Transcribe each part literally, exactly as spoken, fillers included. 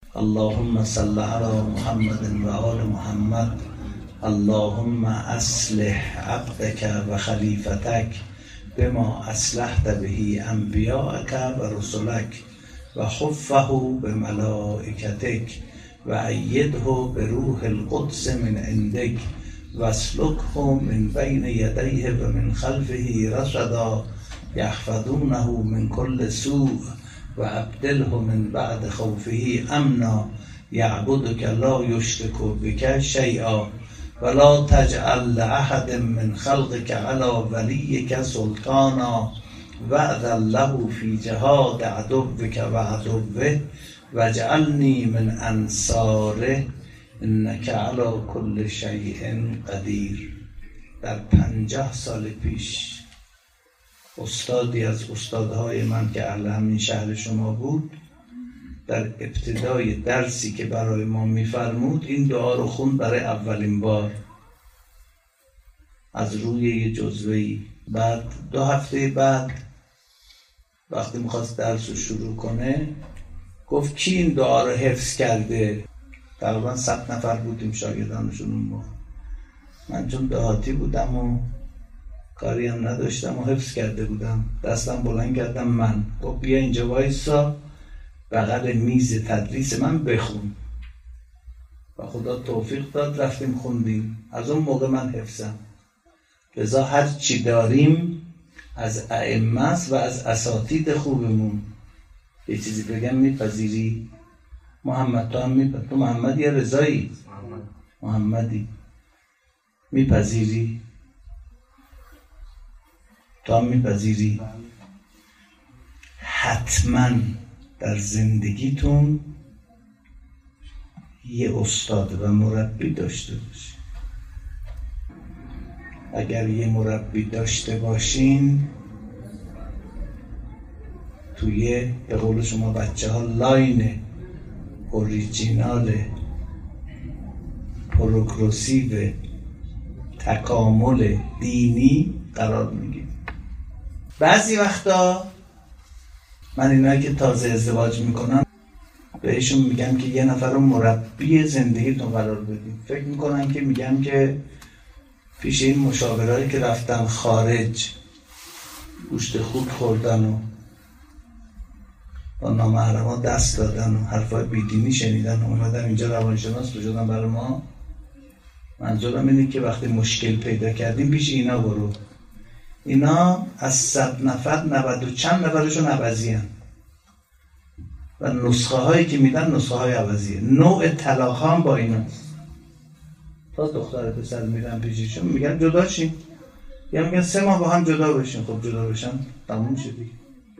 اللهم صل علی محمد و آل محمد. اللهم اصلح عبدك و خلیفتك بما اصلحت به انبیاءک و رسلک و خفه بملائکتک و ایده بروح القدس من عندک و اسلکه من بین یدیه و من خلفه رصدا یحفظونه من کل سوء و ابدله من بعد خوفه امنا یعبدک لا یشرک بک شیئا ولا تجعل لأحد من خلقك على وليك سلطانا وأذن له في جهاد عدوك وعدوه واجعلني من أنصاره إنك على كل شيء قدیر. در پنجاه سال پیش استادی از استادهای من که اهل همین شهر شما بود، در ابتدای درسی که برای ما میفرمود این دعا رو خوند برای اولین بار از روی یه جزوه‌ای. بعد دو هفته بعد وقتی میخواست درس رو شروع کنه گفت کی این دعا رو حفظ کرده؟ تقریبا صد نفر بودیم شاگردانشون اون موقع. من چون دهاتی بودم و کاری هم نداشتم و حفظ کرده بودم، دستم بلند کردم من. گفت بیا اینجا وایسا بغل میز تدریس من بخون. و خدا توفیق داد رفتیم خوندیم. از اون موقع من حفظم. لذا هر چی داریم از ائمه است و از اساتید خوبمون. یه چیزی بگم میپذیری؟ محمد تو هم میپذیری؟ تو محمد یا رضایی؟ محمد. محمدی میپذیری؟ تو هم میپذیری؟ حتما در زندگیتون یه استاد و مربی داشته باشین. اگر یه مربی داشته باشین توی به قول شما بچه ها لاین اوریجینال پروگرسیو تکامل دینی قرار میگیرید. بعضی وقتا من اینایی که تازه ازدواج میکنن بهشون میگم که یه نفر رو مربی زندگیتون قرار بدین. فکر میکنن که میگم که پیش این مشاورایی که رفتن خارج گوشت خوک خوردن و با نامحرما دست دادن و حرفای بیدینی شنیدن و اومدن اینجا روانشناس بشدن برای ما. منظورم اینه که وقتی مشکل پیدا کردیم پیش اینا برو. اینا از صد نفر نود و چند نفرشون عوضی هن. و نسخه هایی که میدن نسخه های عوضیه. نوع طلاق هم با اینا. تا دختر پسر میرن پیششون میگن جدا شین، یا میگن سه ماه با هم جدا بشین. خب جدا بشن تموم شد دیگه.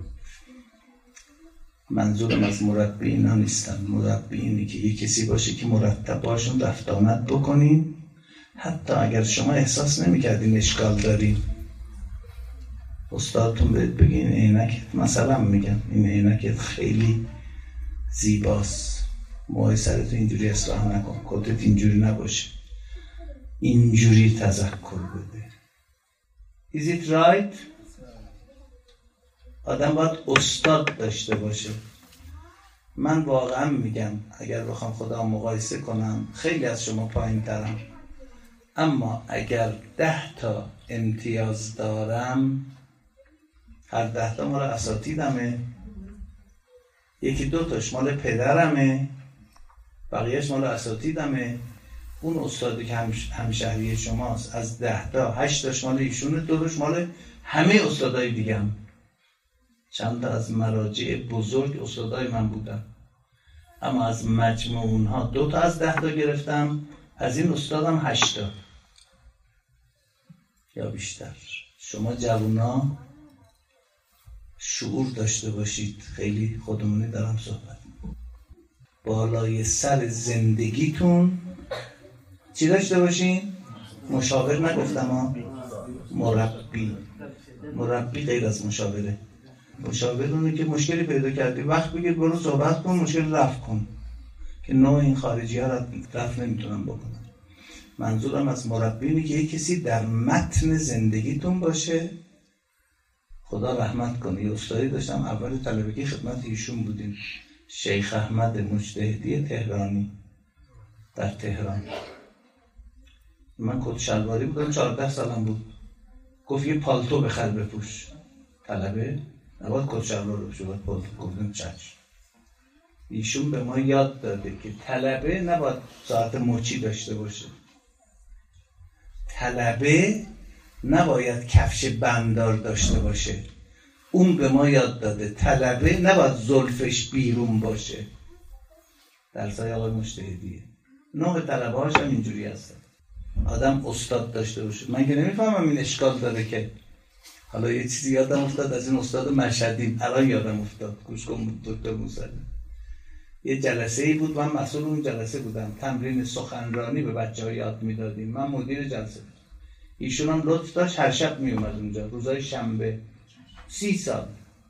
منظورم از مربی اینا نیستن. مربی اینه که یه کسی باشه که مرتب باشون رفت آمد بکنین، حتی اگر شما احساس نمیکردین اشکال دارین. استادتون بهت بگین عینکت، مثلا میگم این عینکت خیلی زیباست، موهای سرتو اینجوری اصلاح نکن، کتت اینجوری نباشه، اینجوری تذکر بده. Is it right؟ آدم باید استاد داشته باشه. من واقعا میگم اگر بخوام خدا مقایسه کنم خیلی از شما پایین ترم، اما اگر ده تا امتیاز دارم هر ده تا مال اساتیدمه، یکی دو تاش مال پدرمه، بقیهش مال اساتیدمه. اون استادی که همشهری شماست از ده تا هشت تاش مال ایشونه، دو تاش مال همه استادای دیگم. چند تا از مراجع بزرگ استادای من بودن، اما از مجموع اونها دو تا از ده تا گرفتم، از این استادم هشت تا یا بیشتر. شما جوونا شعور داشته باشید. خیلی خودمونی دارم صحبت. بالای سر زندگیتون چی داشته باشین؟ مشاور نگفتم ها، مربی. مربی غیر از مشاوره. مشاور اونه که مشکلی پیدا کردی وقت بگیر برو صحبت کن، مشکل رفع کن، که نوع این خارجی ها را رفع نمیتونم بکنم. منظورم از مربی اینه که یک کسی در متن زندگیتون باشه. خدا رحمت کنه. یه استادی داشتم اول طلبگی خدمت ایشون بودیم، شیخ احمد مجتهدی تهرانی در تهران. من کت شلواری بودم، چهارده سالم بود. گفت یه پالتو بخر بپوش. طلبه نباید کت شلوار بپوشه، باید پالتو. گفتم چشم. ایشون به ما یاد داده که طلبه نباید ساعت مچی داشته باشه، طلبه نباید کفش بندار داشته باشه. اون به ما یاد داده طلبه نباید زلفش بیرون باشه. درسای آقای مجتهدیه. نوع طلبه هاش هم اینجوری هستن. آدم استاد داشته باشه. من که نمیفهمم این اشکال داره که حالا یه چیزی یادم افتاد از این استاد مشهدی، الان یادم افتاد، گوش کن دکتر موسوی. یه جلسه ای بود، من مسئول اون جلسه بودم، تمرین سخنرانی به بچه‌ها یاد میدادیم، من مدیر جلسه بودم. ایشون هم لطف داشت هر شب می اومد اونجا روزای شنبه. سی سال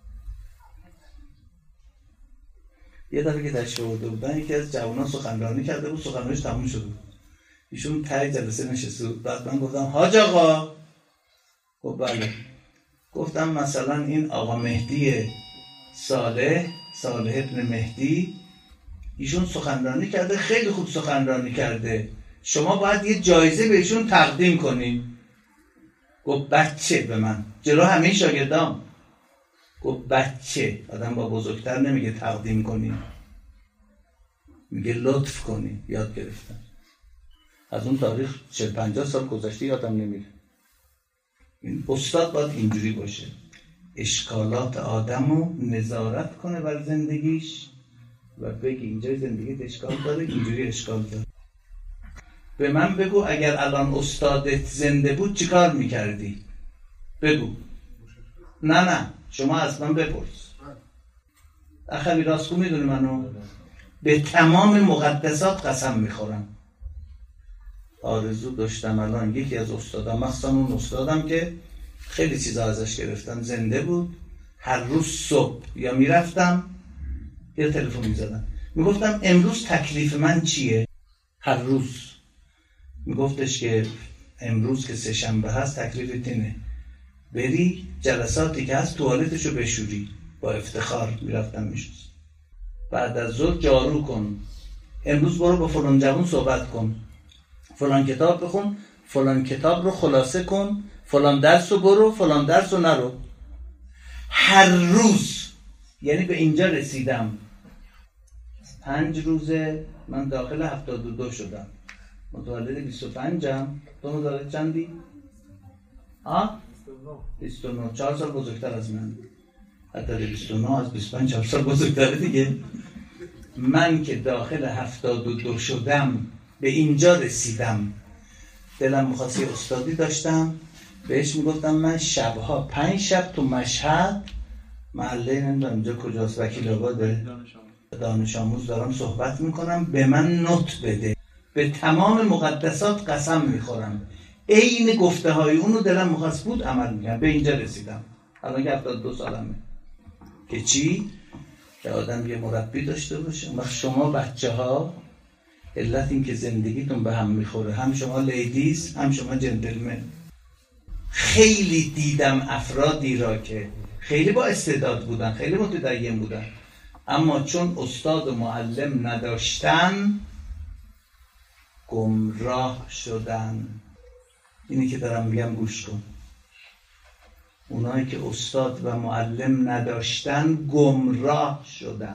یه دفعه که تشریف آورده بودن، یکی از جوانان سخنرانی کرده بود، سخنرانیش تموم شده بود، ایشون ته جلسه نشسته بود. بعد من گفتم حاج آقا. گفت بله. گفتم مثلا این آقا مهدی صالح صالح ابن مهدی، ایشون سخنرانی کرده، خیلی خوب سخنرانی کرده، شما باید یه جایزه بهشون تقدیم کنین. گفت بچه به من جلو همه شاگردام. گفت بچه، آدم با بزرگتر نمیگه تقدیم کنین، میگه لطف کنین. یاد گرفتم. از اون تاریخ چهل پنجاه سال گذشته یادم نمیره. این استاد باید اینجوری باشه، اشکالات آدمو نظارت کنه بر زندگیش و بگی اینجای زندگیت اشکال داره، اینجوری اشکال داره. به من بگو اگر الان استادت زنده بود چی کار میکردی؟ بگو. نه نه شما از من بپرس. اخوی راستگو میدونی منو؟ به تمام مقدسات قسم میخورم. آرزو داشتم الان یکی از استادم، مخصوصا اون استادم که خیلی چیزا ازش گرفتم، زنده بود، هر روز صبح یا میرفتم یا تلفن میزدم، میگفتم امروز تکلیف من چیه؟ هر روز میگفتش که امروز که سه شنبه هست تکلیفت اینه، بری جلساتی که هست توالتشو بشوری. با افتخار میرفتم میشست. بعد از ظهر جارو کن، امروز برو با فلان جوان صحبت کن، فلان کتاب بخون، فلان کتاب رو خلاصه کن، فلان درس رو برو، فلان درس رو نرو. هر روز. یعنی به اینجا رسیدم. پنج روزه من داخل هفتاد و دو شدم، متولد بیست و پنجم. تو متولد چندی؟ آه؟ بیست و نه. چهار سال بزرگتر از من. حتی بیست و نه از بیست و پنج چهار سال بزرگتره دیگه. من که داخل هفتاد و دو شدم به اینجا رسیدم. دلم می‌خواست یه استادی داشتم، بهش میگفتم من شبها پنج شب تو مشهد، محله نمیدونم اینجا کجاست، وکیل آباده، دانش آموز دارم صحبت میکنم، به من نوت بده. به تمام مقدسات قسم میخورم عین گفته های اونو دلم می‌خواست بود عمل میکنم. به اینجا رسیدم. الان که هفتاد و دو سالمه. که چی؟ که آدم یه مربی داشته باشه. وقت شما بچه ها علت این که زندگیتون به هم میخوره، هم شما لیدیز هم شما جنتلمن. خیلی دیدم افرادی را که خیلی با استعداد بودن، خیلی متدین بودن، اما چون استاد و معلم نداشتن گمراه شدن. اینی که دارم میگم گوش کن. اونایی که استاد و معلم نداشتن گمراه شدن.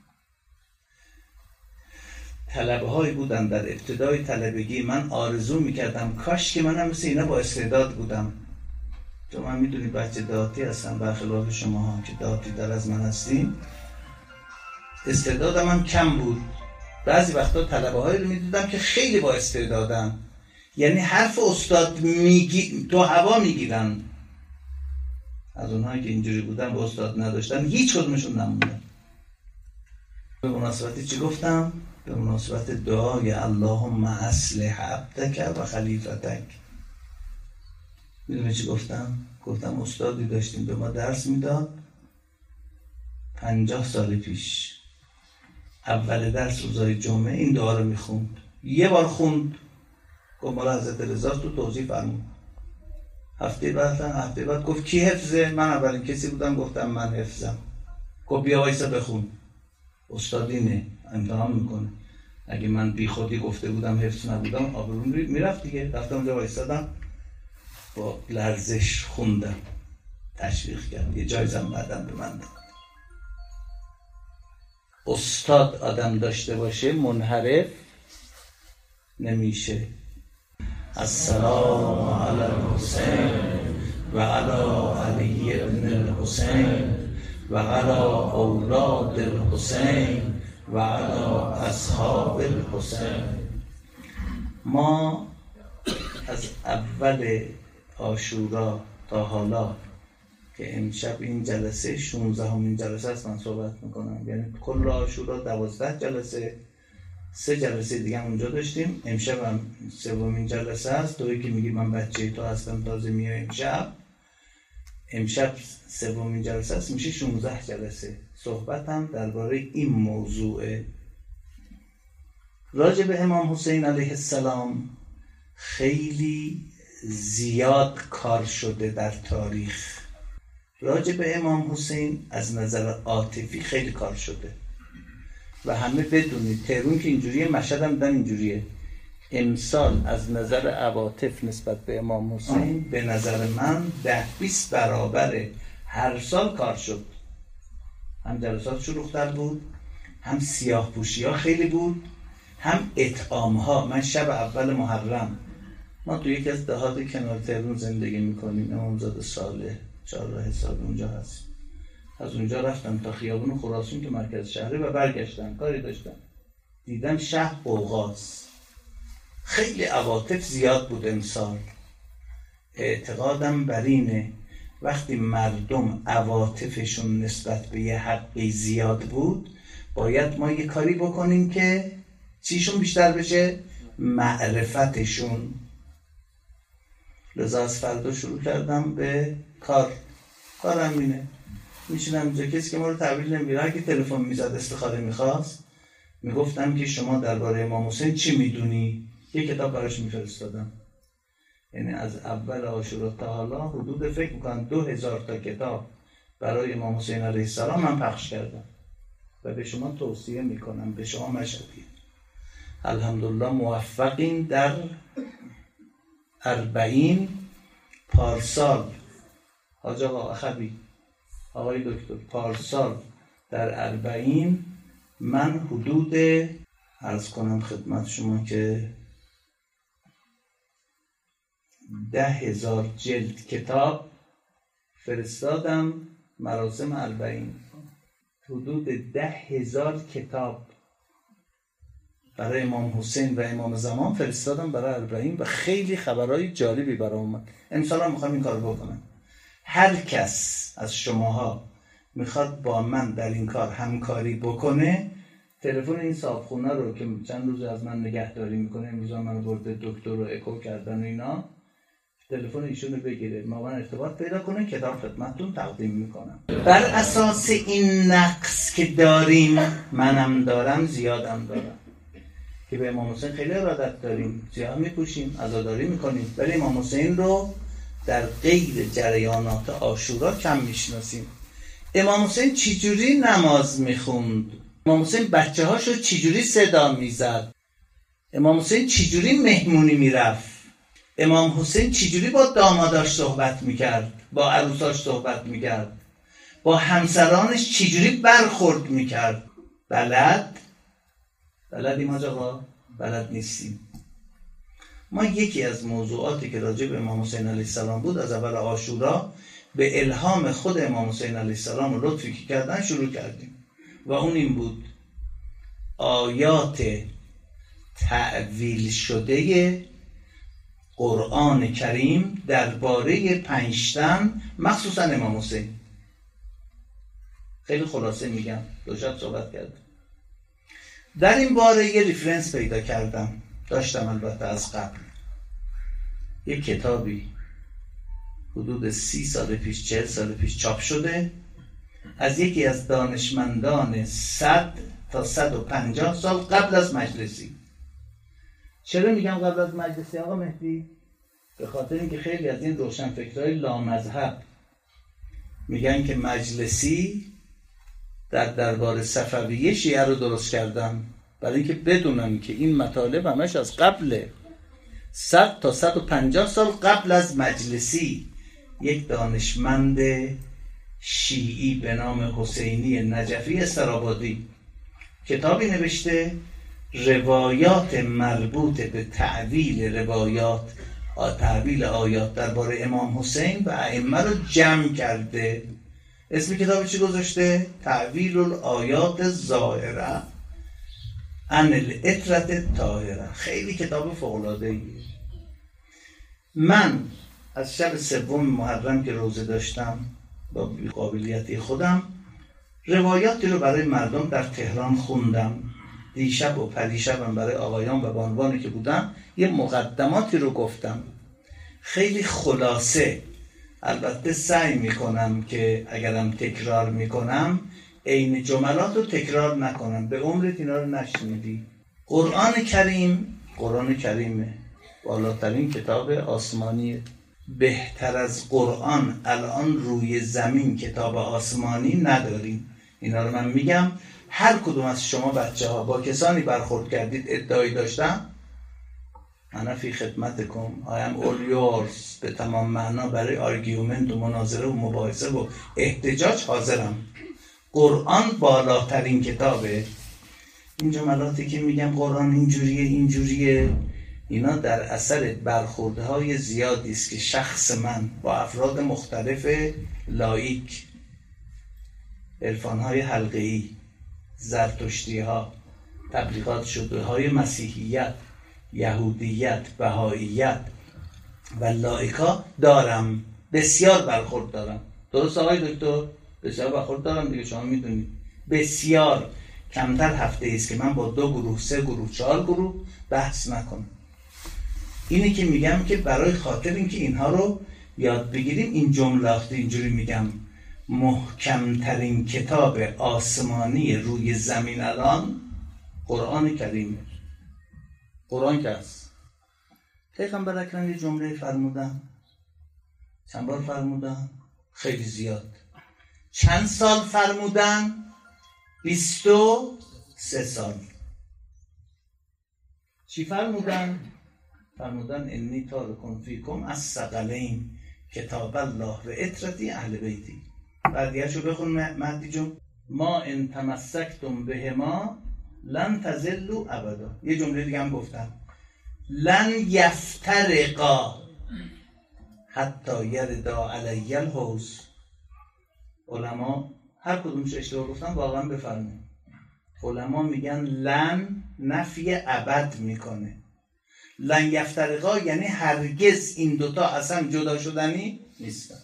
طلبه هایی بودن در ابتدای طلبگی، من آرزو میکردم کاش که منم مثل اینا با استعداد بودم. چون من میدونی بچه دهاتی هستم، برخلاف شما ها که دهاتی در از من هستیم. استعدادم هم کم بود. بعضی وقتا طلبه هایی رو میدیدم که خیلی با استعدادن، یعنی حرف استاد میگی تو هوا میگیرن. از اونهایی که اینجوری بودن با استاد نداشتن هیچ کدومشون نموندن. به مناسبتی چی گفتم؟ به مناسبت دعای اللهم اصلح عبدک و خلیفتک. میدونی چی گفتم؟ گفتم استادی داشتیم به ما درس میداد پنجاه سال پیش. اول درس روزای جمعه این دعا رو میخوند. یه بار خوند، گفت مولا حضرت رضا تو توضیح فرمود. هفته بعد هفته بعد گفت کی حفظه؟ من اولین کسی بودم گفتم من حفظم. گفت بیا وایسا بخون. استاد اینه امتحان میکنه. اگه من بی خودی گفته بودم حفظ نبودم آبروم میرفت دیگه. رفتم اونجا وایسادم با لرزش خوندم، تشویق کرد، یه جایزم بعدم به من داد. استاد آدم داشته باشه منحرف نمیشه. السلام علی الحسین و علی علی ابن الحسین و علی اولاد الحسین و علی اصحاب الحسین. ما از اول عاشورا تا حالا که امشب این جلسه شانزدهمین جلسه است من صحبت میکنم، یعنی کل عاشورا دوازده جلسه، سه جلسه دیگه هم اونجا داشتیم، امشب هم سومین جلسه است. تویی که میگی من بچه تو هستم تازه میام امشب، امشب سومین جلسه است، میشه شانزده جلسه. صحبتم درباره این موضوع. راجع به امام حسین علیه السلام خیلی زیاد کار شده در تاریخ. راجع به امام حسین از نظر عاطفی خیلی کار شده و همه بدونید تهرون که اینجوریه، مشهد هم دن اینجوریه. امسال از نظر عواطف نسبت به امام حسین به نظر من ده بیست برابر هر سال کار شد. هم جلسات شلوغ‌تر بود، هم سیاه پوشی ها خیلی بود، هم اطعام ها. من شب اول محرم، ما تو یکی از دهات کنار تهرون زندگی میکنیم، امامزاده صالح چهارراه حسابی اونجا هست. از اونجا رفتم تا خیابون خراسان که مرکز شهره و برگشتم، کاری داشتم، دیدم شهر اوغاز. خیلی عواطف زیاد بود امسال. اعتقادم بر اینه وقتی مردم عواطفشون نسبت به یه حقی زیاد بود، باید ما یه کاری بکنیم که چیشون بیشتر بشه؟ معرفتشون. لذا از فردا شروع کردم به کار. کارم اینه، میشینم اینجا، کسی که ما رو تحویل نمیگیره، هر کی تلفن میزد استخاره میخواست، میگفتم که شما درباره امام حسین چی میدونی؟ یه کتاب براش میفرستادم. یعنی از اول عاشورا تا حالا حدود فکر میکنم دو هزار تا کتاب برای امام حسین علیه السلام من پخش کردم و به شما توصیه میکنم، به شما مشهدی الحمدلله موفقین. در اربعین پارسال حاج آقا اخوی، آقای دکتر، پارسال در اربعین من حدود عرض کنم خدمت شما که ده هزار جلد کتاب فرستادم مراسم اربعین. حدود ده هزار کتاب برای امام حسین و امام زمان فرستادم برای اربعین و خیلی خبرهای جالبی برام اومد. امسال هم میخوام این کار بکنم. هر کس از شماها میخواد با من در این کار همکاری بکنه، تلفن این صاحبخونه رو که چند روز از من نگهداری میکنه، امروز من برده دکتر رو اکو کردن و اینا، تلفن ایشون رو بگیره، ما من ارتباط پیدا کنه، کتاب خدمتتون تقدیم میکنم. بر اساس این نقص که داریم، منم دارم زیادم دارم، که به امام حسین خیلی ارادت داریم، زیاد میپوشیم، عزاداری میکنیم، ولی امام حسین رو در غیر جریانات عاشورا کم میشناسیم. امام حسین چجوری نماز میخوند؟ امام حسین بچه هاشو چجوری صدا میزد؟ امام حسین چجوری مهمونی میرفت؟ امام حسین چجوری با داماداش صحبت میکرد؟ با عروساش صحبت میکرد؟ با همسرانش چجوری برخورد میکرد؟ بلد؟ بلدیم آقا؟ بلد نیستیم. ما یکی از موضوعاتی که راجع به امام حسین علیه السلام بود، از اول عاشورا به الهام خود امام حسین علیه السلام و لطفی که کردن شروع کردیم و اون این بود: آیات تعویل شده قرآن کریم درباره پنج تن مخصوصا امام حسین. خیلی خلاصه میگم، دو شب صحبت کردم در این باره. یه ریفرنس پیدا کردم، داشتم البته از قبل، یک کتابی حدود سی سال پیش، چهل سال پیش چاپ شده از یکی از دانشمندان صد تا صد و پنجاه سال قبل از مجلسی. چرا میگم قبل از مجلسی آقا مهدی؟ به خاطر اینکه خیلی از این روشنفکرهای لامذهب میگن که مجلسی در دربار صفویه شیعه رو درست کردم برای اینکه بدونم که این مطالب همش از قبل صد تا صد و پنجاه سال قبل از مجلسی یک دانشمند شیعی به نام حسینی نجفی استرابادی کتابی نوشته، روایات مربوط به تعویل روایات تعویل آیات درباره امام حسین و ائمه رو جمع کرده. اسم کتاب چی گذاشته؟ تعویل الآیات الظاهره عن العترة الطاهره. خیلی کتاب فوق‌العاده‌ایه. من از شب سوم محرم که روزه داشتم با بی‌قابلیتی خودم روایاتی رو برای مردم در تهران خوندم. دیشب و پریشبم برای آقایان و بانوانی که بودم یه مقدماتی رو گفتم، خیلی خلاصه. البته سعی میکنم که اگرم تکرار میکنم عین جملات رو تکرار نکنم، به عمرت اینا رو نشنیدی. قرآن کریم قرآن کریمه بالاترین کتاب آسمانی. بهتر از قرآن الان روی زمین کتاب آسمانی نداریم. اینا رو من میگم. هر کدوم از شما بچه ها با کسانی برخورد کردید ادعایی داشتم، انا فی خدمتکم، I am all yours، به تمام معنا برای آرگیومنت و مناظره و مباحثه و احتجاج حاضرم. قرآن بالاترین کتابه. این جملاتی که میگم قرآن اینجوریه اینجوریه، اینا در اثر برخوردهای زیادی است که شخص من با افراد مختلف لایک، عرفانهای حلقه‌ای، زرتشتی‌ها، تبلیغات شده های مسیحیت، یهودیت، بهاییت و لایکا دارم. بسیار برخورد دارم. درست آقای دکتر؟ بسیار برخورد دارم دیگه، شما میدونید. بسیار. کمتر هفته ایست که من با دو گروه، سه گروه، چهار گروه بحث نکنم. اینی که میگم که برای خاطر اینکه اینها رو یاد بگیریم این جملات اینجوری میگم. محکمترین کتاب آسمانی روی زمین الان قرآن کریمه. قرآن که هست. پیغمبر اکرم یه جمله فرمودن، چند بار فرمودن؟ خیلی زیاد. چند سال فرمودن؟ بیست و سه سال. چی فرمودن؟ فرمودن انی تارکم فیکم الثقلین کتاب الله و عترتی اهل بیتی. بعدیه‌شو بخون مهدی جون. ما ان تمسکتم بهما لن تضلوا ابدا. یه جمله دیگه هم گفتم، لن یفترقا حتی یردا علی الحوض. علما هر کدومش اشتباه گفتن واقعا بفرمایید. علما میگن لن نفی ابد میکنه. لن یفترقا یعنی هرگز این دوتا اصلا جدا شدنی نیستن.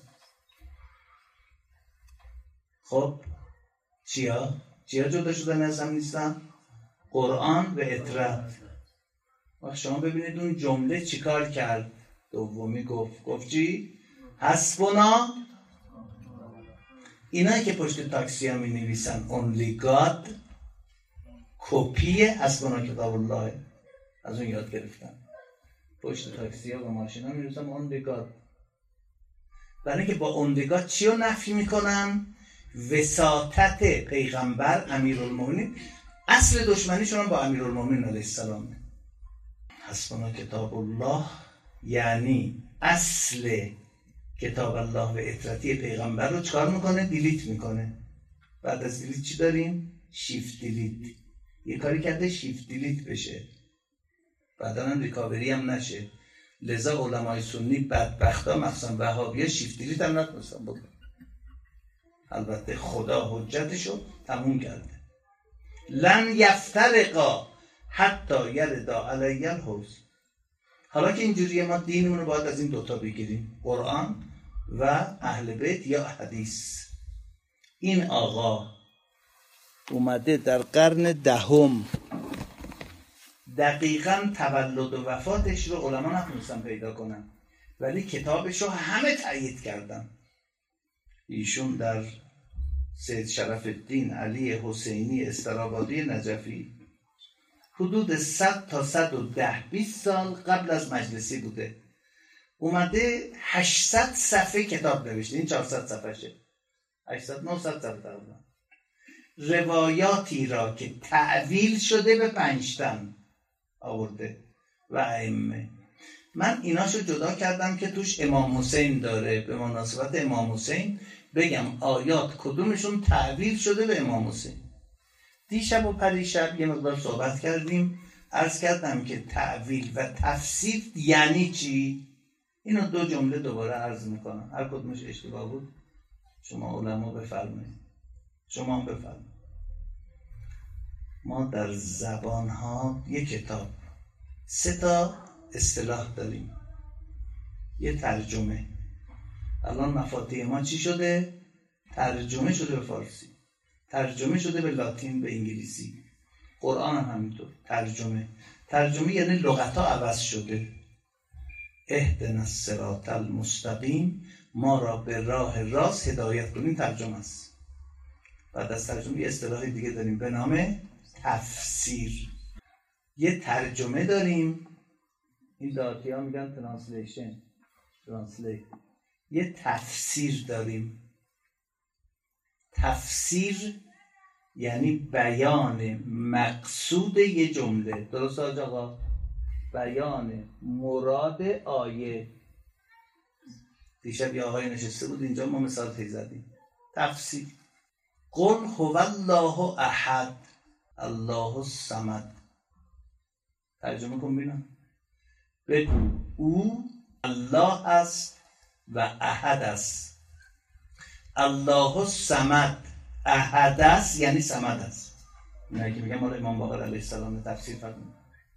خب چیا؟ چیا جدا شدنی اصلا نیستن؟ قرآن و عترت. وقت شما ببینید اون جمله چیکار کرد. دومی گفت گفت چی؟ حسبنا. اینایی که پشت تاکسی ها می نویسن only God، کپی حسبنا کتاب الله از اون یاد گرفتن. پشت تاکسی ها و ماشین ها می نویسن only God. برای اینکه با only God چی رو نفی میکنن؟ وساطت پیغمبر امیرالمومنین. اصل دشمنیشون با امیرالمومنین علیه السلام. حسبنا کتاب الله یعنی اصل کتاب الله و عترتی پیغمبر رو چکار میکنه؟ دیلیت میکنه. بعد از دیلیت چی داریم؟ شیفت دیلیت. یه کاری کرده شیفت دیلیت بشه، بعدا هم ریکاوری هم نشه. لذا علمای سنی بدبختا مخصوصا وهابیه شیفت دیلیت هم نتونستن بکنن. البته خدا حجتشو تموم کرده. لن یفترقا حتی یردا علی الحوض. حالا که اینجوریه ما دینمون رو باید از این دوتا بگیریم، قرآن و اهل بیت یا حدیث. این آقا اومده در قرن دهم، دقیقاً تولد و وفاتش رو علما نتونستن پیدا کنن، ولی کتابش رو همه تایید کردن. ایشون در سید شرف الدین علی حسینی استرابادی نجفی حدود صد تا صد و ده بیست سال قبل از مجلسی بوده. اومده هشتصد صفحه کتاب نوشته. این چهارصد صفحه شه. هشتصد نهصد صفحه تقریبا. روایاتی را که تعویل شده به پنجتن آورده و ائمه. من ایناشو جدا کردم که توش امام حسین داره، به مناسبت امام حسین بگم آیات کدومشون تعویل شده به امام حسین. دیشب و پریشب یه مقدار صحبت کردیم، عرض کردم که تعویل و تفسیر یعنی چی؟ اینو دو جمله دوباره عرض میکنم، هر کدومش اشتباه بود شما علما بفرمایید، شما هم بفرمایید. ما در زبانها یک کتاب سه تا اصطلاح داریم. یه ترجمه، الان مفاتیح ما چی شده؟ ترجمه شده به فارسی، ترجمه شده به لاتین، به انگلیسی. قرآن هم همینطور ترجمه. ترجمه یعنی لغت ها عوض شده. اهدنا الصراط المستقیم، ما را به راه راست هدایت کنیم، ترجمه است. بعد از ترجمه یه اصطلاح دیگه داریم به نام تفسیر. یه ترجمه داریم، این داتی ها میگن ترانسلیشن، ترانسلیت. یه تفسیر داریم. تفسیر یعنی بیان مقصود یه جمله. درست آقا؟ بیان مراد آیه. دیشب یه آقای نشسته بود اینجا، ما مثال تایی زدیم. تفسیر. قل هو الله احد الله الصمد. ترجمه کن ببینم. بگو او الله است و احد است. الله الصمد، احد است یعنی صمد است. اینه که میگم مال امام باقر علیه السلام تفسیر فرمود.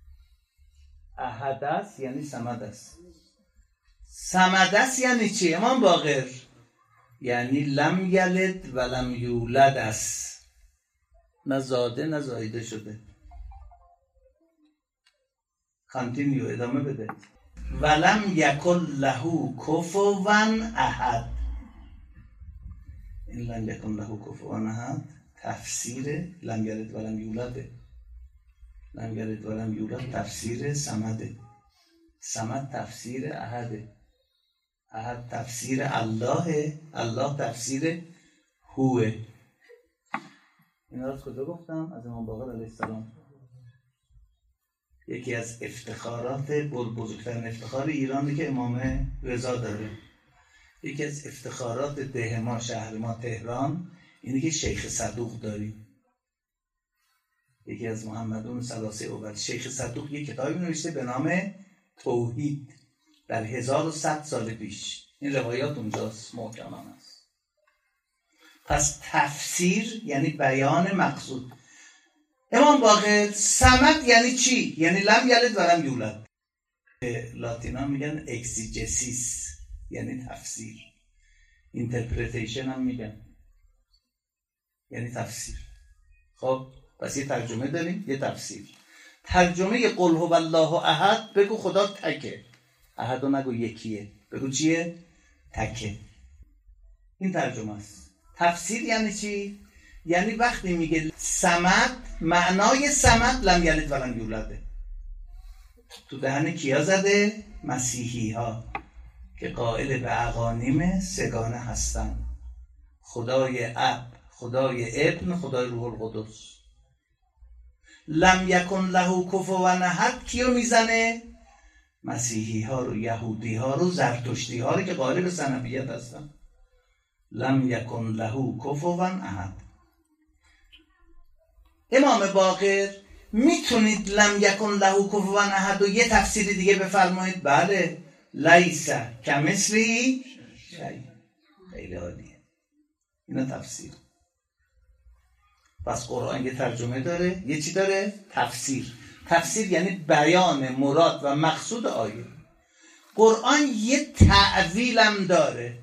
احد است یعنی صمد است. صمد است یعنی چی امام باقر؟ یعنی لم یلد و لم یولد است، نه زاده نه زایده شده. کانتینیو، ادامه بده. ولم یکن له کفوا احد. این لم یکن له کفوا احد تفسیر لم یلد و لم یولد. لم یلد و لم یولد تفسیر صمده. صمد تفسیر احده. احد تفسیر الله. الله تفسیر هوه. اینا رو از کجا گفتم؟ از امام باقر علیه السلام. یکی از افتخارات بزرگترین افتخار ایرانی که امام رضا داره. یکی از افتخارات ده ما، شهر ما تهران، اینه که شیخ صدوق داریم. یکی از محمدون ثلاثه اول. شیخ صدوق یک کتابی نوشته به نام توحید در هزار و صد سال پیش. این روایات اونجاست، محکمان است. پس تفسیر یعنی بیان مقصود. امام باقر صمد یعنی چی؟ یعنی لم یلد و لم یولد. لاتینا میگن اکزیجسیس یعنی تفسیر. اینترپریتیشن هم میگن یعنی تفسیر. خب پس یه ترجمه داریم، یه تفسیر. ترجمه قل هو الله احد، بگو خدا تکه. احد رو نگو یکیه، بگو چیه؟ تکه. این ترجمه است. تفسیر یعنی چی؟ یعنی وقتی میگه صمد، معنای صمد لم یلد و لم یولده. تو دهن کیا زده؟ مسیحی ها که قائل به اقانیم سگانه هستن. خدای اب، خدای ابن، خدای روح القدس. لم یکن له کفوا احد کیو میزنه؟ مسیحی ها رو، یهودی ها رو، زرتشتی ها رو که قائل به صنویت هستن. لم یکن له کفوا احد. امام باقر میتونید لم یکن له کفوا احد و یه تفسیر دیگه بفرمایید؟ بله. لیس کمثلی شیء. خیلی عالیه. اینا تفسیر. پس قرآن یه ترجمه داره، یه چی داره؟ تفسیر. تفسیر یعنی بیان مراد و مقصود آیه. قرآن یه تعویل هم داره.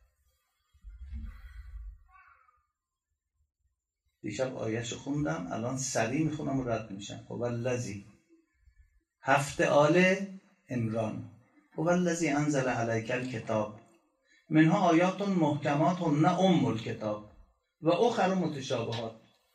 دیشب آیه‌شو خوندم، الان سریع میخونم و رد میشم. هو الذی، هفت آل عمران. هو الذی انزل علیک الکتاب منها آیات محکمات نه ام الکتاب و اخر متشابهات.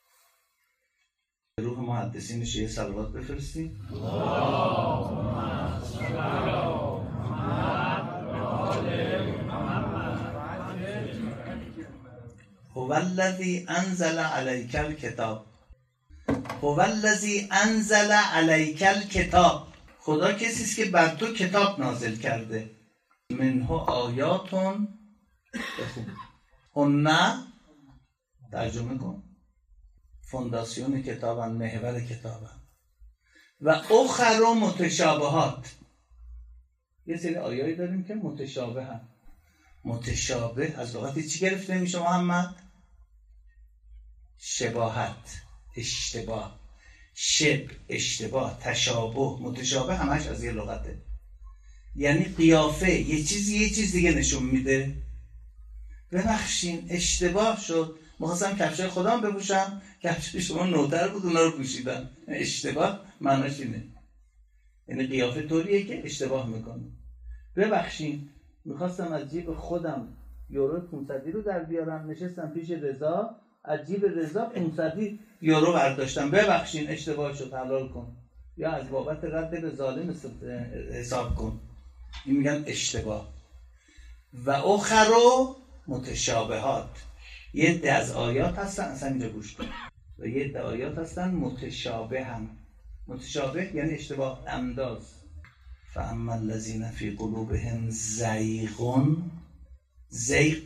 روح محدثینش یه صلوات بفرستیم. اللهم صل علی محمد و آل محمد. هو الذی انزل علیک الکتاب، هو الذی انزل علیک الکتاب، خدا کسی است که بر تو کتاب نازل کرده. منه آیاتون بخون، هن ترجمه کن، فونداسیون کتابن، محور کتابن. و اخر و متشابهات، یه سری آیایی داریم که متشابه هم. متشابه از لغت چی گرفته میشه محمد؟ شباهت، اشتباه، شب اشتباه، تشابه، متشابه همش از یه لغته، یعنی قیافه یه چیزی یه چیز دیگه نشون میده. ببخشین اشتباه شد، می‌خواستم کفشای خودم بپوشم، کفشای شما نوتر بود اونا رو پوشیدم. اشتباه معناش اینه، یعنی قیافه طوریه که اشتباه میکنه. ببخشین میخواستم از جیب خودم یورو پانصد رو در بیارم، نشستم پیش رضا، از جیب رضا پانصد یورو برداشتم، ببخشین اشتباه شد، حلال کن، یا از بابت رد به ظالم حساب کن. این میگن اشتباه. و اخرو متشابهات، یه ده از آیات هستن، اصلا اینجا گوش کن، و یه ده آیات هستن متشابه هم. متشابه یعنی اشتباه انداز. فاما الذین فی قلوبهم زیغ، زیغ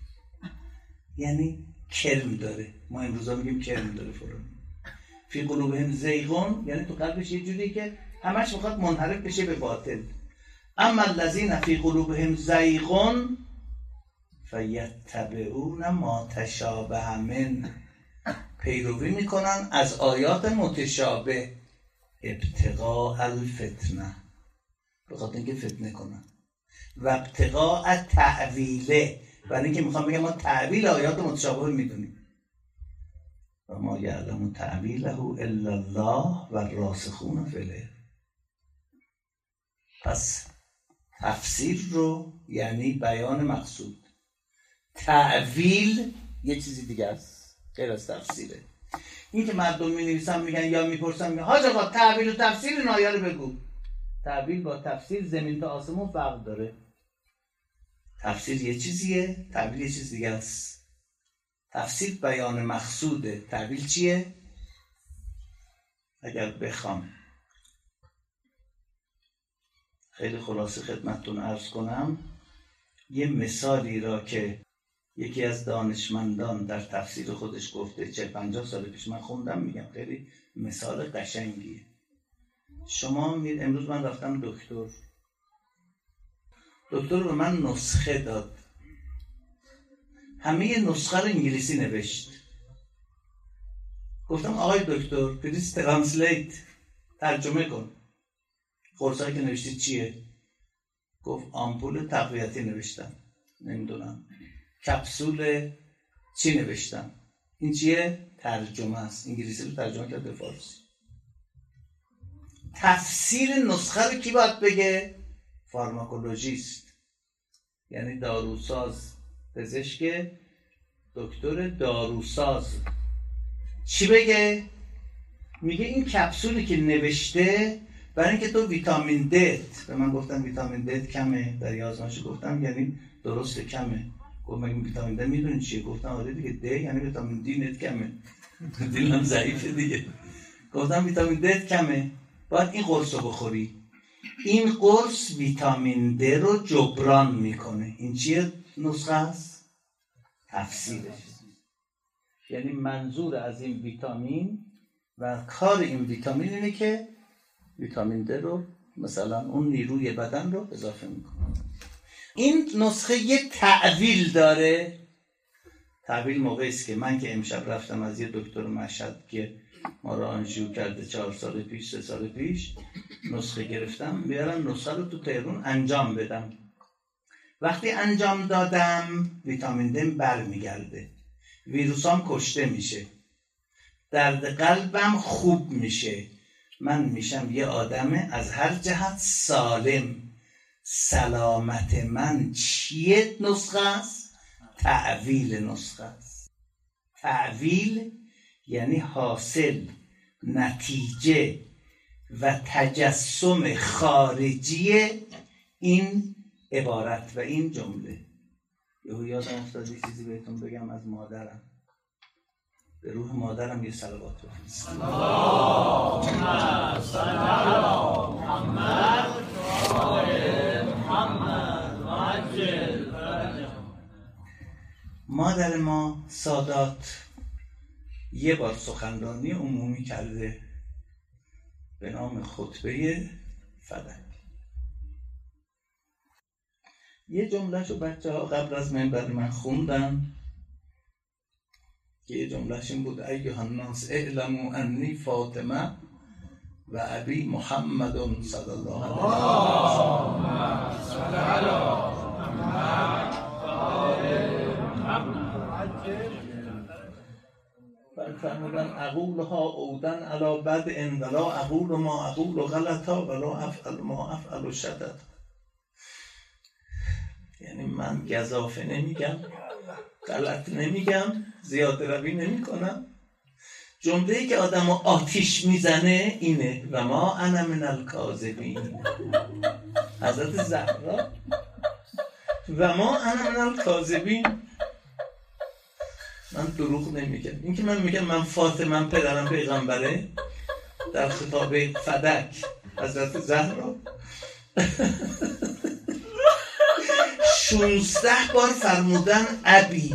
یعنی کرم داره، ما امروزا میگیم کرم داره فلان. فی قلوبهم زیغ یعنی تو قلبش یه جوری که همش میخواد منحرف بشه به باطل. اما الذین فی قلوبهم زیغ فیتبعون ما تشابه من، پیروی میکنن از آیات متشابه، ابتغاء الفتنه، بخاطر اینکه فتنه کنن، و ابتغاء تعویله، برای اینکه میخوام بگم ما تعویل آیات متشابه میدونیم. و ما یعلم تعویله الا الله و الراسخون فی العلم. پس تفسیر رو یعنی بیان مقصود، تعویل یه چیزی دیگه است غیر از تفسیره. این که مردم می نویسن میگن یا میپرسن میگن حاج آقا تعویل و تفسیر این آیه رو بگو. تعویل با تفسیر زمین تا آسمون فرق داره. تفسیر یه چیزیه، تعویل یه چیز دیگه است. تفسیر بیان مقصوده، تعویل چیه؟ اگر بخوام خیلی خلاصه خدمتتون عرض کنم، یه مثالی را که یکی از دانشمندان در تفسیر خودش گفته چه پنجاه سال پیش من خوندم، میگم خیلی مثال قشنگیه. شما می امروز من رفتم دکتر، دکتر به من نسخه داد، همه نسخه رو انگلیسی نوشت. گفتم آقای دکتر پلیز ترنسلیت، ترجمه کن، قرصایی که نوشتی چیه؟ گفت آمپول تقویتی نوشتم، نمیدونم کپسول چی نوشتم، این چیه؟ ترجمه است، انگلیسی رو ترجمه کرد به فارسی. تفسیر نسخه رو کی باید بگه؟ فارماکولوژیست، یعنی داروساز، پزشک، دکتر داروساز. چی بگه؟ میگه این کپسولی که نوشته برای اینکه تو ویتامین د، به من گفتن ویتامین د کمه، در آزمایش گفتم یعنی درست کمه. گفت مگه ویتامین د میدونی چیه؟ گفتم آره دیگه، د یعنی ویتامین دی نت کمه، دیلم ضعیفه دیگه. گفتم ویتامین د کمه، باید این قرص رو بخوری. این قرص ویتامین د رو جبران میکنه. این چیه نسخه است؟ تفسیرش. یعنی منظور از این ویتامین و کار این ویتامین اینه که ویتامین د رو مثلا اون نیروی بدن رو اضافه میکنه. این نسخه یه تعویل داره. تعویل موقعی است که من که امشب رفتم از یه دکتر مشهد که ما را آنژیو کرده چهار سال پیش سه سال پیش نسخه گرفتم، بیارم نسخه رو تو تهران انجام بدم. وقتی انجام دادم ویتامین د بر میگرده، ویروسام کشته میشه، درد قلبم خوب میشه، من میشم یه آدم از هر جهت سالم. سلامت من چیه نسخه است؟ تعویل نسخه است. تعویل یعنی حاصل، نتیجه و تجسم خارجی این عبارت و این جمله. یهو یادم افتاد یه چیزی بهتون بگم از مادرم. به روح مادرم یه صلوات بفرستید. اللهم صل علی محمد و آل محمد و عجل فرجهم. مادر ما سادات یه بار سخنرانی عمومی کرده به نام خطبه فدک. یه جملهشو بچه ها قبل از منبر من خوندن که یه جملهش این بود: ایها الناس اعلموا انی فاطمه و ابی محمد صلی الله علیه و آله. صلی علی محمد و آل محمد. فرمودن اقولها اودن علی بدء ولا اقول ما اقول غلطا ولا افعل ما افعل شدد. یعنی من گزافه نمیگم، غلط نمیگم، زیاده روی نمی کنم. جمله‌ای که آدمو آتیش میزنه اینه: و ما انا من الکاذبین. حضرت زهرا و ما انا من الکاذبین، من دروغ نمیگم. این که من میگم من فاطمه پدرم پیغمبره در خطاب فدک حضرت زهرا شونزده بار فرمودن ابی،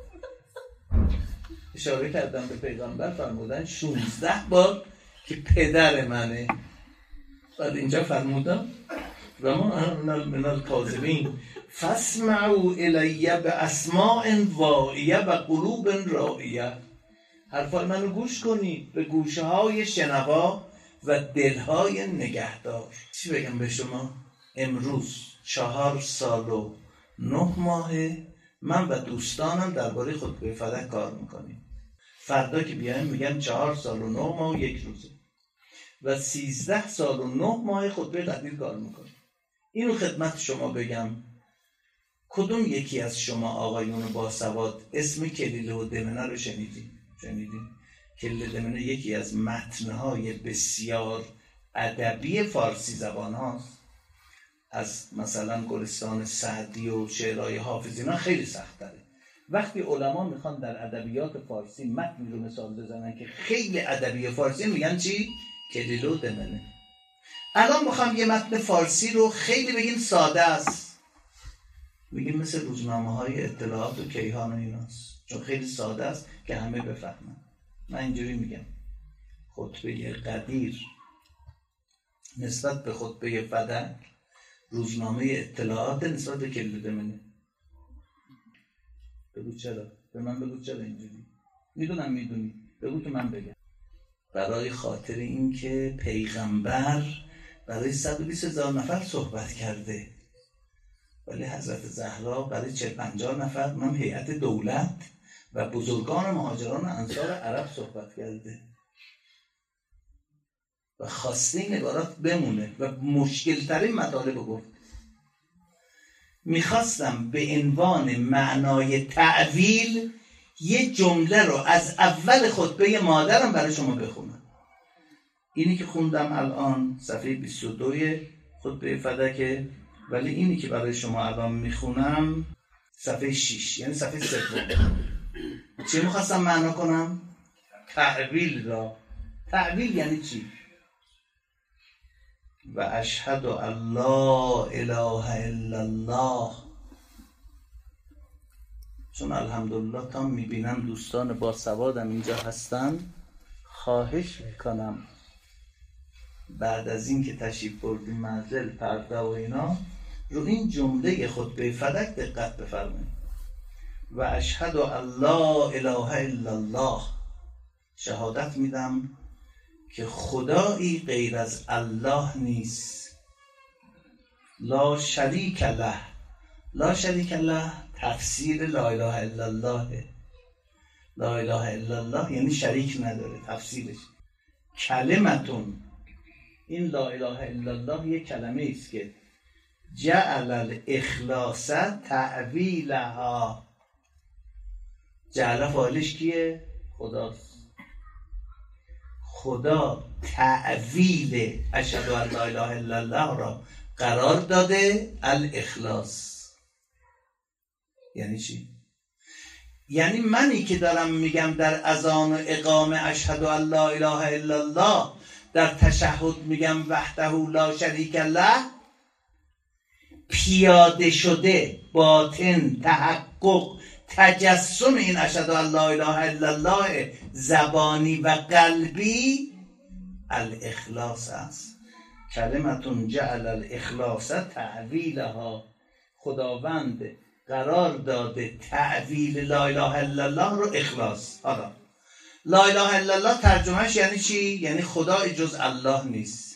اشاره کردم به پیغمبر، فرمودن شونزده بار که پدر منه. بعد اینجا فرمودن و ما من الکاذبین فاسمعوا الی باسماع واعیه و قلوب راعیه. حرفای منو گوش کنید به گوشه های شنوا و دلهای نگهدار. چی بگم به شما؟ امروز چهار سال و نه ماهه من و دوستانم درباره خطبه فدک کار میکنیم. فردا که بیایم میگم چهار سال و نه ماه و یک روزه و سیزده سال و نه ماه خطبه قدیر کار میکنیم. اینو خدمت شما بگم، کدوم یکی از شما آقایون باسواد اسم کلیله و دمنه رو شنیدین؟ شنیدین؟ کلیله دمنه یکی از متنهای بسیار ادبی فارسی زبان هاست. از مثلا گلستان سعدی و شعرهای حافظ اینا خیلی سخت داره. وقتی علما میخوان در ادبیات فارسی متنی رو مثال بزنن که خیلی ادبی فارسی، میگن چی؟ کلیله و دمنه. الان میخوام یه متن فارسی رو خیلی بگیم ساده است، میگیم مثل روزنامه های اطلاعات و کیهان و ایناست، چون خیلی ساده است که همه بفهمن. من اینجوری میگم خطبه قدیر نسبت به خطبه فدک روزنامه اطلاعات نسبت به کلیله دمنه. بگو چرا؟ به من بگو چرا اینجوری؟ میدونم میدونی، بگو که من بگم. برای خاطر این که پیغمبر برای صد و بیست هزار نفر صحبت کرده، ولی حضرت زهرا برای چهل پنجاه نفر، من هیئت دولت و بزرگان مهاجران و انصار عرب صحبت کرده و خواسته این عبارات بمونه و مشکل ترین مطالب رو گفت. میخواستم به عنوان معنای تعویل یه جمله رو از اول خطبه مادرم برای شما بخونم. اینی که خوندم الان صفحه بیست و دو خطبه فدکه، ولی اینی که برای شما الان میخونم صفحه شش، یعنی صفحه سوم. چی میخواستم معنا کنم؟ تعویل را. تعویل یعنی چی؟ و اشهد ان لا اله الا الله. چون الحمدلله تا میبینم دوستان باسوادم اینجا هستن، خواهش میکنم بعد از این که تشریف بردیم منزل پرده و اینا رو این جمله خطبه فدک دقت بفرمایید. و اشهد ان لا اله الا الله، شهادت میدم که خدایی غیر از الله نیست. لا شریک له. لا شریک له تفسیر لا اله الا الله. لا اله الا الله یعنی شریک نداره. تفسیرش کلمتون، این لا اله الا الله یک کلمه است که جعل الاخلاص تعویلها. جعل فاعلش کیه؟ خداست. خدا تعویل اشهد ان لا اله الا الله را قرار داده الاخلاص. یعنی چی؟ یعنی منی که دارم میگم در اذان و اقامه اشهد ان لا اله الا الله، در تشهد میگم وحده لا شریک له، پیاده شده باطن تحقق تجسم این اشهد ان لا اله الا الله زبانی و قلبی الاخلاص است. کلمتون جعل الاخلاص تعویلها، خداوند قرار داده تعویل لا اله الا الله رو اخلاص. حالا لا اله الا الله ترجمهش یعنی چی؟ یعنی خدا جز الله نیست.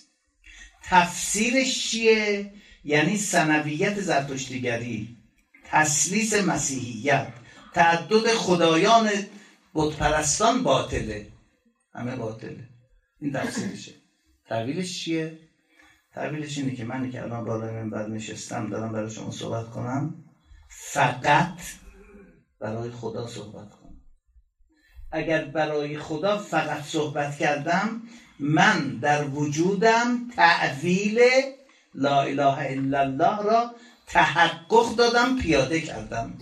تفسیرش چیه؟ یعنی ثنویت زرتشتیگری، تثلیث مسیحیت، تعدد خدایان بتپرستان باطله، همه باطله. این تفسیرشه. تعویلش چیه؟ تعویلش اینه که من که الان بالای منبر نشستم دارم برای شما صحبت کنم، فقط برای خدا صحبت کنم. اگر برای خدا فقط صحبت کردم، من در وجودم تعویل لا اله الا الله را تحقق دادم، پیاده کردم.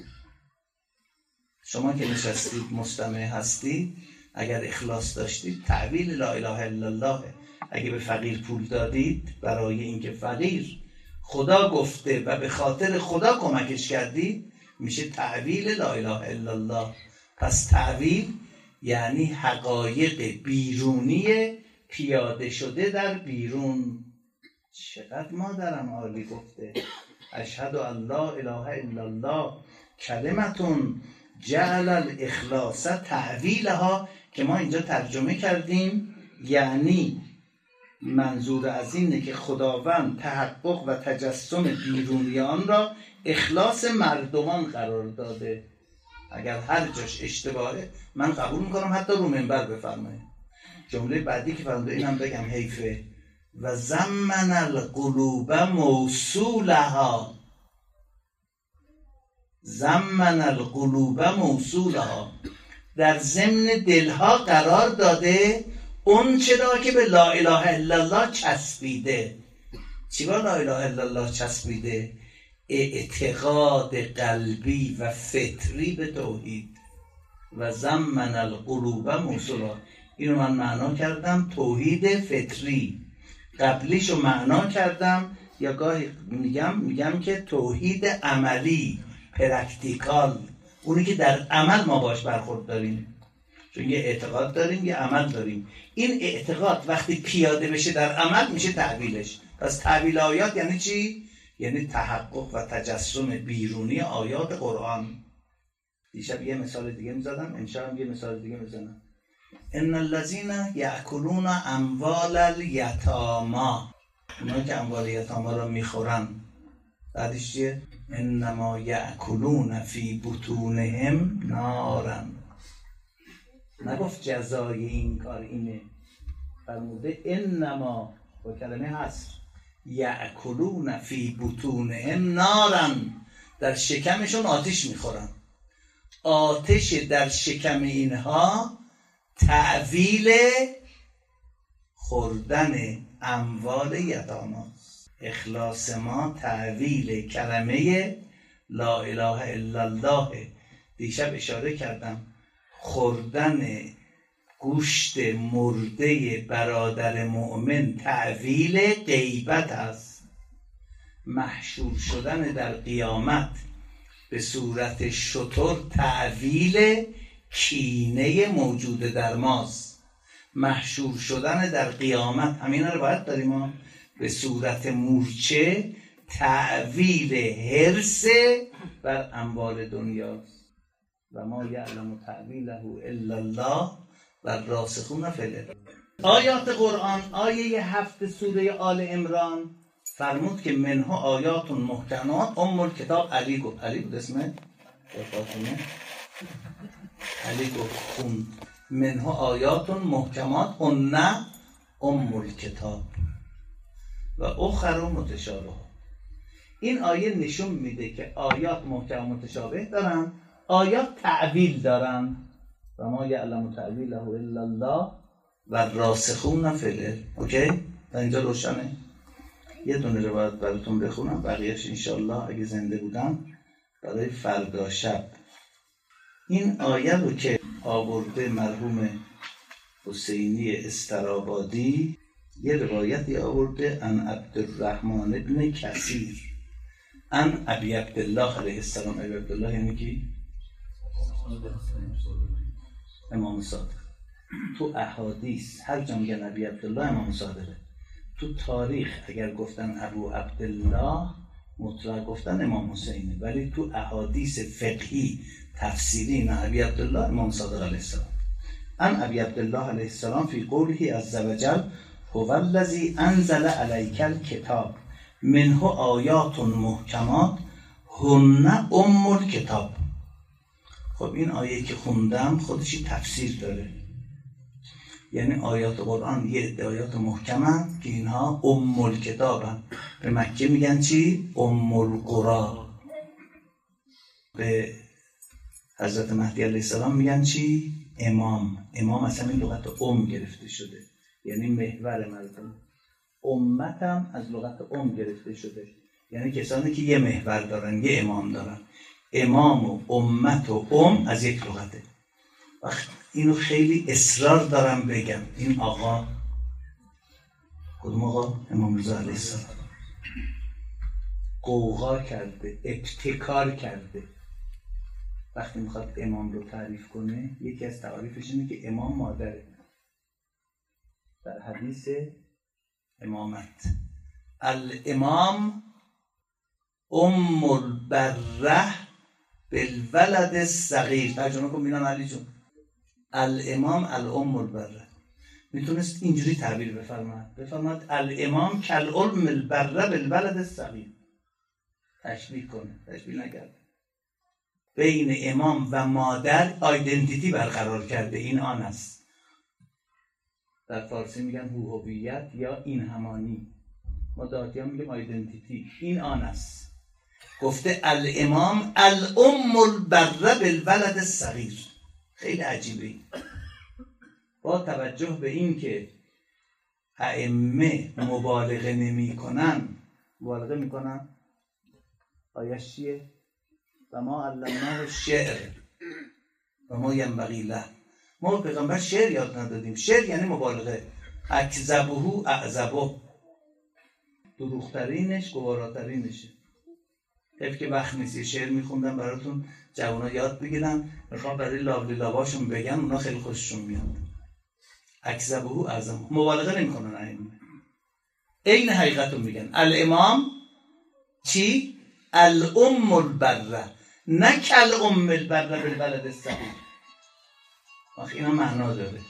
شما که نشستید مستمع هستید، اگر اخلاص داشتید تعویل لا اله الا الله. اگه به فقیر پول دادید برای اینکه فقیر خدا گفته و به خاطر خدا کمکش کردید، میشه تعویل لا اله الا الله. پس تعویل یعنی حقایق بیرونی پیاده شده در بیرون. چقدر مادرم عالی گفته اشهد ان لا اله الا الله کلمتون جعل الاخلاص تعویلها، که ما اینجا ترجمه کردیم یعنی منظور از اینه که خداوند تحقق و تجسم بیرونی آن را اخلاص مردمان قرار داده. اگر هر جاش اشتباهه من قبول میکنم، حتی رو منبر بفرمایید. جمله بعدی که فرموده اینم بگم حیفه، و زمن القلوب موصولها، زمن القلوب موصولها، در ضمن دلها قرار داده اون چرا که به لا اله الا الله چسبیده. چی با لا اله الا الله چسبیده؟ اعتقاد قلبی و فطری به توحید. و زمن القلوب موصولها، اینو من معنا کردم توحید فطری، قبلیشو معنا کردم یا گاهی میگم میگم که توحید عملی، پرکتیکال، اونی که در عمل ما باش برخورد داریم. چون یه اعتقاد داریم یه عمل داریم. این اعتقاد وقتی پیاده بشه در عمل میشه تعویلش. پس تعویل آیات یعنی چی؟ یعنی تحقق و تجسم بیرونی آیات قرآن. دیشب یه مثال دیگه میزدم، امشب یه مثال دیگه میزنم. ان الذين یاکلون اموال الیتامی، اونایی که اموال یتاما رو میخورن، بعدش چیه؟ انما یاکلون فی بطونهم نارا. نگفت جزای این کار اینه، فرموده انما با کلمه حصر یاکلون فی بطونهم نارا، در شکمشون آتش میخورن. آتش در شکم اینها تعویل خوردن اموال یتاما. اخلاص ما تعویل کلمه لا اله الا الله. دیشب اشاره کردم خوردن گوشت مرده برادر مؤمن تعویل غیبت است. محشور شدن در قیامت به صورت شتر تعویل کینه موجود در ماست. محشور شدن در قیامت، همین رو باید داریم ما، به صورت مورچه تعویل حرص بر اموال دنیاست. و ما یعلم تعویله الا الله و راسخون فی العلم. آیات قرآن آیه هفت سوره آل عمران فرمود که منها آیات محکمات ام الکتاب. علی گفت، علی بود اسمه فاطمه، علی گفت خون منها آیات محکمات هن ام الکتاب و اخر متشابه. این آیه نشون میده که آیات محکم متشابه دارن، آیات تعویل دارن. و ما یعلم تعویله الا الله و راسخون فی العلم. اوکی؟ تا اینجا روشنه؟ یه دونه روایت براتون بخونم، بقیه‌اش انشالله اگه زنده بودم برای فردا شب. این آیه رو که آورده مرحوم حسینی استرابادی، یه روایتی آورده ان عبدالرحمن ابن کثیر ان ابی عبدالله علیه السلام. ابی عبدالله یعنی کی؟ امام صادق. تو احادیث هر جا میگن ابی عبدالله امام صادقه. تو تاریخ اگر گفتن ابو عبدالله مطلق گفتن امام حسینه، ولی تو احادیث فقهی تفسیری نه ابی عبدالله امام صادق علیه السلام. ان ابی عبدالله علیه السلام فی قوله عز وجل هو الذی انزل علیک الکتاب منه آیات محکمات هن ام الکتاب. خب این آیه که خوندم خودشی تفسیر داره، یعنی آیات قرآن یه آیات محکمن که اینها ام الکتابن. به مکه میگن چی؟ ام القرآن. به حضرت مهدی علیه السلام میگن چی؟ امام. امام اصلا این لغت ام گرفته شده، یعنی محور مردم. امت هم از لغت ام گرفته شده، یعنی کسانی که یه محور دارن، یه امام دارن. امام و امت و ام از یک لغته. وقت اینو خیلی اصرار دارم بگم، این آقا کدوم آقا؟ امام رضا علیه السلام قوقا کرده، ابتکار کرده. وقتی میخواد امام رو تعریف کنه، یکی از تعریفش اینه که امام مادره. در حدیث امامت الامام ام البره بالولد الصغیر. ترجمه کن ببینم علی جون. الامام الام البره. میتونست اینجوری تعبیر بفرماید بفرماید الامام کالام البره بالولد الصغیر. تشبیه کنه، تشبیه نکرد. بین امام و مادر آیدنتیتی برقرار کرده، این آن است. در فارسی میگن هویت یا این همانی، ما داعیان میگیم آیدنتیتی، این آن است. گفته الامام الام البره بالولد الصغیر. خیلی عجیبه. با توجه به این که ائمه مبالغه نمی کنن، مبالغه میکنن. آیش چیه؟ و ما علمناه الشعر و ما ینبغی له. ما پیغمبر شعر یاد ندادیم. شعر یعنی مبالغه. اکذبه اعذبه، دروغترینش گواراترینشه. حیف که وقت نیست یه شعر میخوندم براتون جوانا یاد بگیرن، میخوام برای لاولی لاباشون بگن، اونا خیلی خوششون میاد. اکذبه اعذبه، مبالغه نمیکنن. ائمه این حقیقت رو میگن. الامام چی؟ الام البره، نه کالام البره بالولد الصغیر. آخه اینا معنا داره.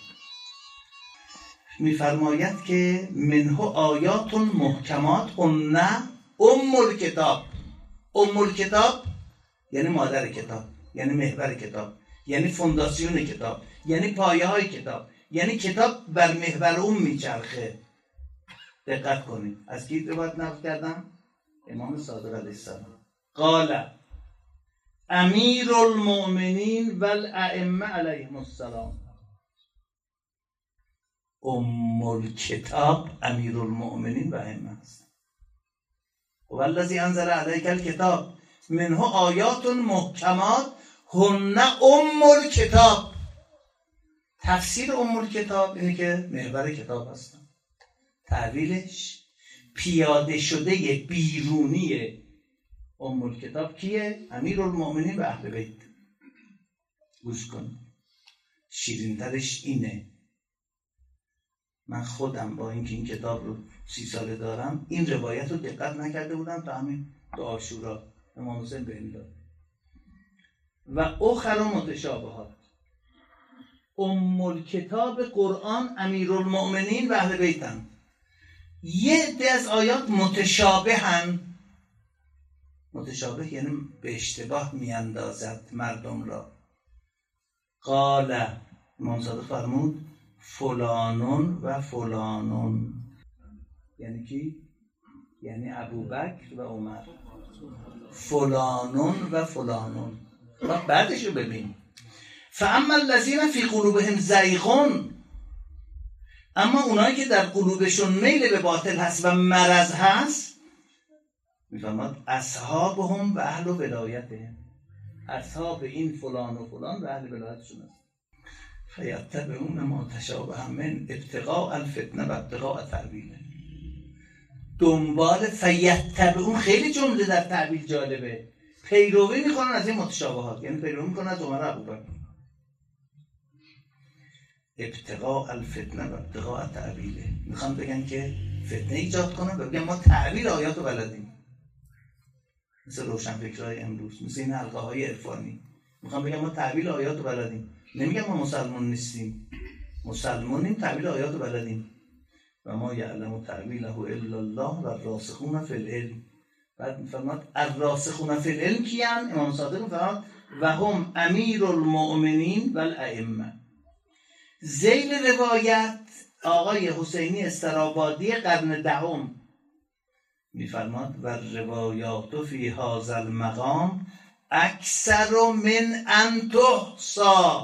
میفرماید که منه آیات محکمات هن ام الکتاب. ام الکتاب یعنی مادر کتاب، یعنی محور کتاب، یعنی فونداسیون کتاب، یعنی پایه های کتاب، یعنی کتاب بر محور اون میچرخه. دقت کنید. از کی روایت نقل کردم؟ امام صادق علیه السلام. قال امیر المؤمنین والائمه علیهم السلام. ام الکتاب امیر المؤمنین و ائمه است. والذی انزل علیک الکتاب منه آیات محکمات هن ام الکتاب. تفسیر ام الکتاب اینه که محور کتاب هستن. تعبیرش پیاده شده بیرونی ام الکتاب کیه؟ امیر المؤمنین و اهل بیت. گوش کن، شیرین‌ترش اینه. من خودم با اینکه این کتاب رو سی ساله دارم، این روایت رو دقت نکرده بودم تا همین تو عاشورا امام حسین بهم داد. و اخر متشابهات. ام الکتاب قرآن امیرالمؤمنین و اهل بیتن. یه عده از آیات متشابهن. متشابه یعنی به اشتباه میاندازد مردم را. قال امام صادق فرمود فلانون و فلانون. یعنی کی؟ یعنی ابوبکر و عمر. فلانون و فلانون. و بعدش رو ببین. فاما الذین فی قلوبهم زیغون. اما اونایی که در قلوبشون میل به باطل هست و مرض هست، میفرماد اصحابهم و اهل ولایتهم، اصحاب این فلان و فلان و اهل ولایتشون است. فیتبعون ما تشابه من ابتغاء الفتنه و ابتغاء تأویله. دنبال فیتبعون، خیلی جمله در تعبیر جالبه، پیروی میکنن از این متشابهات، یعنی پیروی میکنن از عمر ابوبکر. ابتغاء الفتنه و ابتغاء تأویله، میخوان بگن که فتنه ایجاد کنن و بگن ما تعبیر آیات رو بلدیم، مثل روشنفکرهای امروز، مثل این حلقه های عرفانی میخوان بگن ما تعبیر آیات رو بلدیم. نمیگن ما مسلمان نیستیم، مسلمانیم، تعبیر آیات رو بلدیم. و ما یعلم تعبیله الا الله و الراسخون فی العلم. بعد میفرماد الراسخون فی العلم کیان؟ امام صادق میفرماد و هم امیر المؤمنین و الائمه. ذیل روایت آقای حسینی استرابادی قرن دهم میفرماد و روایات فی هذا المقام اکثر من ان تحصی.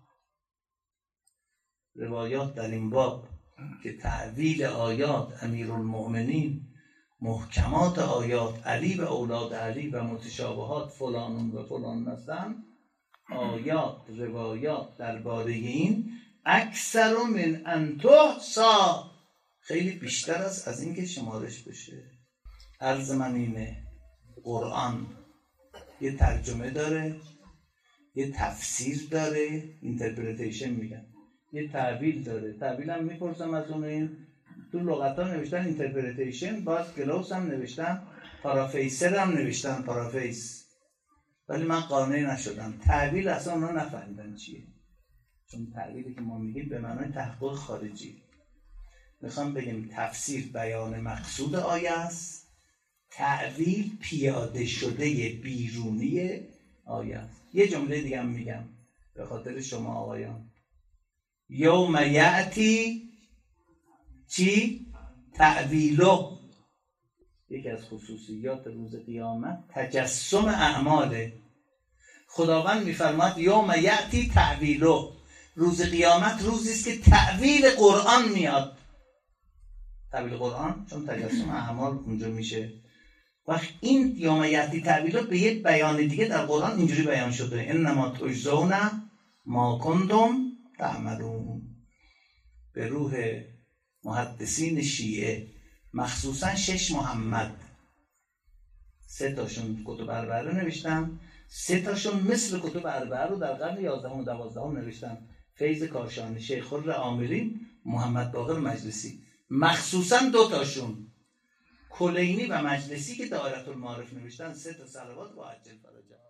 روایات در این باب که تعویل آیات امیرالمؤمنین، محکمات آیات علی و اولاد علی و متشابهات فلان و فلان هستند، آیات روایات درباره این اکثر من ان تحصی، خیلی بیشتر است از این که شمارش بشه. عرض من اینه، قرآن یه ترجمه داره، یه تفسیر داره، اینترپریتیشن میگن، یه تعبیل داره. تعبیل هم میپرسم از اون، این تو لغت ها نوشتن اینترپریتیشن، باز گلوس هم نوشتن، پارافیسر هم نوشتن، پارافیس، ولی من قانع نشدم. تعبیل اصلا اونا نفهمیدن چیه، چون تعبیلی که ما میگیم به معنای تحقق خارجی. میخوام بگیم تفسیر بیان مقصود آیه است، تعویل پیاده شده بیرونی آیه است. یه جمله دیگه هم میگم به خاطر شما آقایان، یوم یأتی چی؟ تعویلو. یکی از خصوصیات روز قیامت تجسم اعماله. خداوند میفرماد یوم یأتی تعویلو، روز قیامت روزی است که تعویل قرآن میاد. تعویل قرآن چون تجسم اعمال اونجا میشه. وقت این یوم یأتی تعویلو به یک بیان دیگه در قرآن اینجوری بیان شده، انما تجزون ما کنتم تعملون. به روح محدثین شیعه، مخصوصا شش محمد، سه تاشون کتب اربعه رو نوشتن، سه تاشون مثل کتب اربعه رو در قرن یازدهم و دوازدهم نوشتن، فیض کاشانی، شیخ خضر عاملی، محمد باقر مجلسی. مخصوصا دو تاشون کلینی و مجلسی که دائره المعارف نوشتن، سه تا صلوات با عجل فرجه.